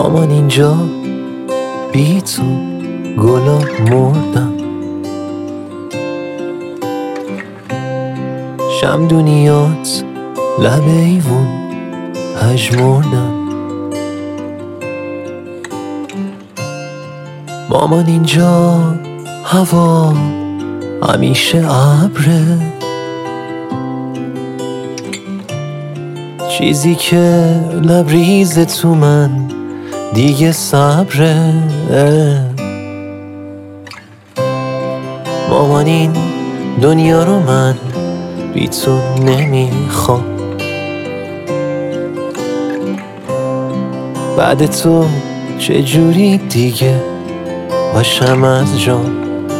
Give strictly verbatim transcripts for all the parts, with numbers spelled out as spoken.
مامان اینجا بی تو گلا مردم، شمدونیات لب ایوون پژمردم. مامان اینجا هوا همیشه ابره، چیزی که لبریز تو من دیگه صبره. مامان این دنیا رو من بی تو نمیخوام، بعد تو چجوری دیگه باشم از جان.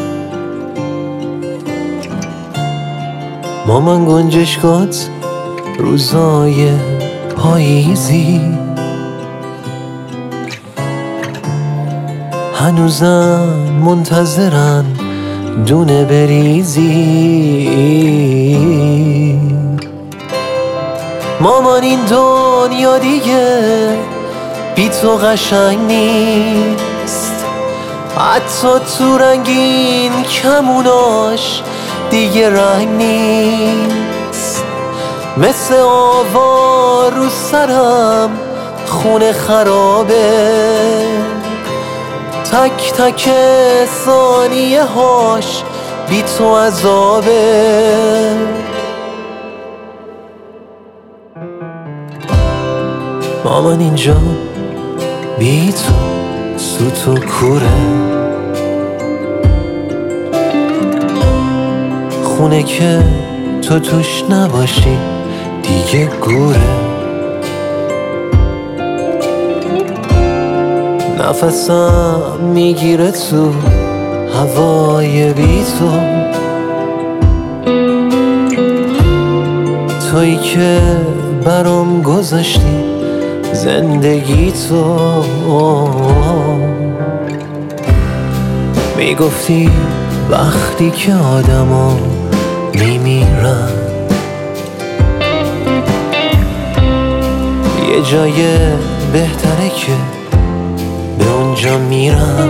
مامان گنجشکات روزای پاییزی هنوزم منتظرن دونه بریزی. مامان این دنیا دیگه بی تو قشنگ نیست، حتی تو رنگین کموناش دیگه رنگ نیست. مثل آوار رو سرم خونه خرابه، تک تک ثانیه هاش بی تو عذابه. مامان اینجا بی تو سوت و کوره، خونه که تو توش نباشی دیگه گوره. نفسم میگیره تو هوای بی تو، تویی که برام گذاشتی زندگی تو. میگفتی وقتی که آدما میمیرن یه جای بهتره که به اونجا میرم.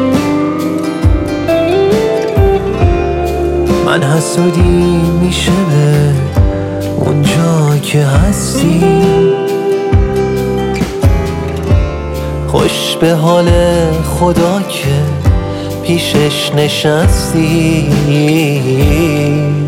من حسودی میشه به اونجا که هستی، خوش به حال خدا که پیشش نشستی.